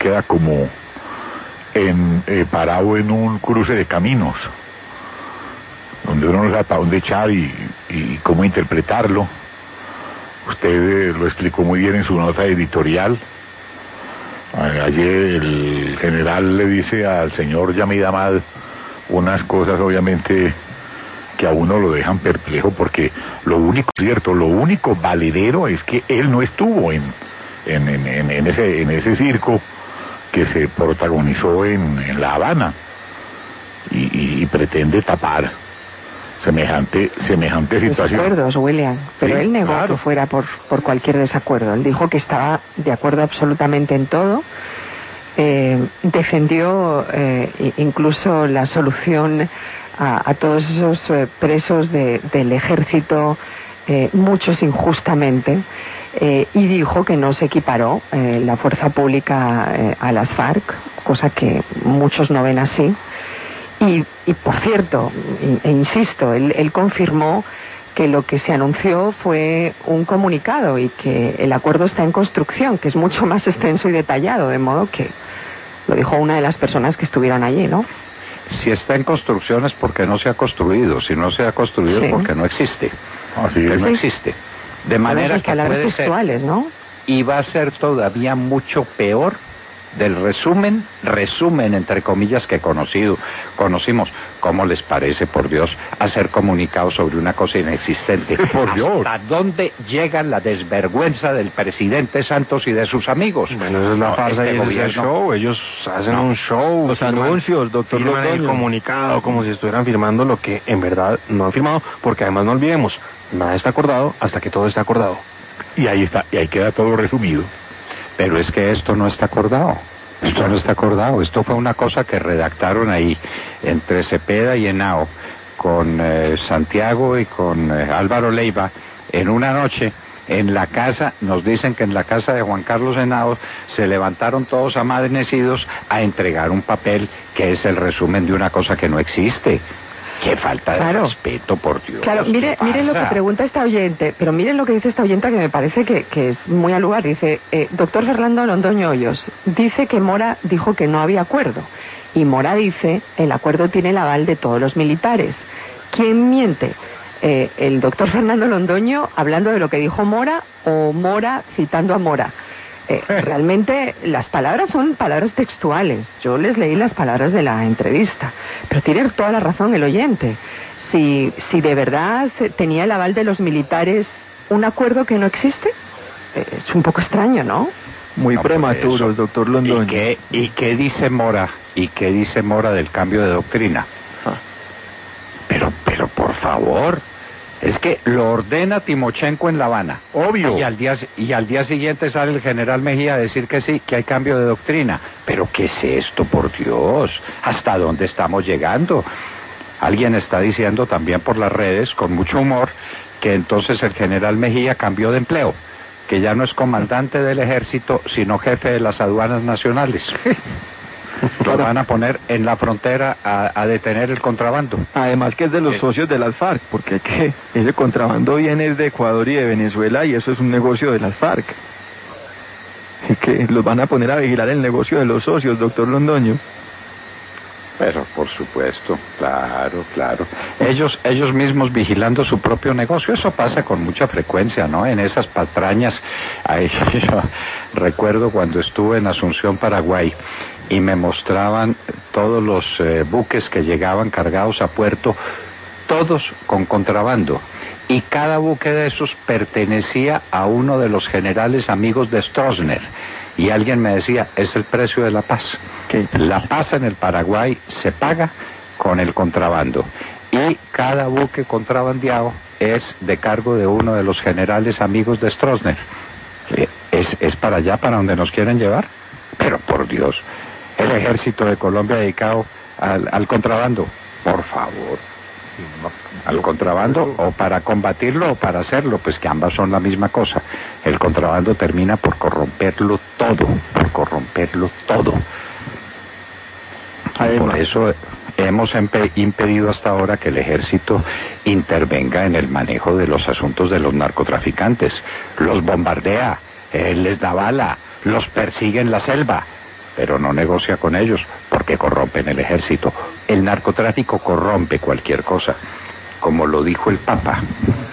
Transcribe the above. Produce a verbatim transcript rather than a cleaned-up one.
queda como en, eh, parado en un cruce de caminos, donde uno no sabe para dónde echar y, y cómo interpretarlo. Usted eh, lo explicó muy bien en su nota editorial. Ayer el general le dice al señor Yamid Amad unas cosas obviamente que a uno lo dejan perplejo, porque lo único cierto, lo único valedero es que él no estuvo en, en, en, en, ese, en ese circo que se protagonizó en, en La Habana y, y, y pretende tapar semejante semejante situación. Desacuerdos, William, pero sí, él negó claro. que fuera por, por cualquier desacuerdo. Él dijo que estaba de acuerdo absolutamente en todo. Eh, defendió eh, incluso la solución a, a todos esos eh, presos de, del ejército, eh, muchos injustamente, eh, y dijo que no se equiparó eh, la fuerza pública eh, a las FARC, cosa que muchos no ven así. Y, y por cierto, e insisto, él, él confirmó que lo que se anunció fue un comunicado y que el acuerdo está en construcción, que es mucho más extenso y detallado, de modo que lo dijo una de las personas que estuvieron allí, ¿no? Si está en construcción es porque no se ha construido, si no se ha construido sí. es porque no existe, así que es. no existe. De manera que palabras puede textuales, ser, ¿no? Y va a ser todavía mucho peor del resumen, resumen entre comillas que conocido, conocimos. ¿Cómo les parece, por Dios, hacer comunicados sobre una cosa inexistente? Por Dios. ¿Hasta dónde llega la desvergüenza del presidente Santos y de sus amigos? Bueno, esa es la no, farsa este y ese es el show. Ellos hacen no. un show. Los firman, anuncios, doctor firman el comunicado como si estuvieran firmando lo que en verdad no han firmado, porque además no olvidemos, nada está acordado hasta que todo está acordado. Y ahí está, y ahí queda todo resumido. Pero es que esto no está acordado. Esto no está acordado. Esto fue una cosa que redactaron ahí entre Cepeda y Henao con eh, Santiago y con eh, Álvaro Leiva en una noche en la casa. Nos dicen que en la casa de Juan Carlos Henao se levantaron todos amanecidos a entregar un papel que es el resumen de una cosa que no existe. ¡Qué falta de claro. respeto, por Dios! Claro, mire, miren lo que pregunta esta oyente, pero miren lo que dice esta oyenta que me parece que, que es muy al lugar. Dice, eh, doctor Fernando Londoño Hoyos, dice que Mora dijo que no había acuerdo. Y Mora dice, el acuerdo tiene el aval de todos los militares. ¿Quién miente? Eh, ¿El doctor Fernando Londoño hablando de lo que dijo Mora o Mora citando a Mora? Eh, realmente las palabras son palabras textuales. Yo les leí las palabras de la entrevista, pero tiene toda la razón el oyente. Si, si de verdad tenía el aval de los militares un acuerdo que no existe, eh, es un poco extraño, ¿no? Muy no, prematuro, doctor Londoño. ¿Y qué, ¿Y qué dice Mora? ¿Y qué dice Mora del cambio de doctrina? Ah. Pero, pero por favor... Es que lo ordena Timochenko en La Habana. Obvio. Y al día, y al día siguiente sale el general Mejía a decir que sí, que hay cambio de doctrina. Pero ¿qué es esto, por Dios? ¿Hasta dónde estamos llegando? Alguien está diciendo también por las redes, con mucho humor, que entonces el general Mejía cambió de empleo, que ya no es comandante del ejército, sino jefe de las aduanas nacionales. Lo van a poner en la frontera a, a detener el contrabando. Además que es de los eh. socios de las FARC, porque que ese contrabando viene de Ecuador y de Venezuela y eso es un negocio de las FARC. Y que los van a poner a vigilar el negocio de los socios, doctor Londoño. Pero por supuesto, claro, claro. Ellos, ellos mismos vigilando su propio negocio, eso pasa con mucha frecuencia, ¿no? En esas patrañas, ay, yo recuerdo cuando estuve en Asunción, Paraguay, y me mostraban todos los eh, buques que llegaban cargados a puerto, todos con contrabando. Y cada buque de esos pertenecía a uno de los generales amigos de Stroessner. Y alguien me decía, es el precio de la paz. Que la paz en el Paraguay se paga con el contrabando. Y cada buque contrabandeado es de cargo de uno de los generales amigos de Stroessner. ¿Es, es para allá, para donde nos quieren llevar? Pero por Dios, el ejército de Colombia dedicado al, al contrabando, por favor. Al contrabando, o para combatirlo o para hacerlo, pues que ambas son la misma cosa. El contrabando termina por corromperlo todo, por corromperlo todo. Además, por eso hemos impedido hasta ahora que el ejército intervenga en el manejo de los asuntos de los narcotraficantes. Los bombardea, eh, les da bala, los persigue en la selva. pero no negocia con ellos porque corrompen el ejército. El narcotráfico corrompe cualquier cosa. Como lo dijo el Papa,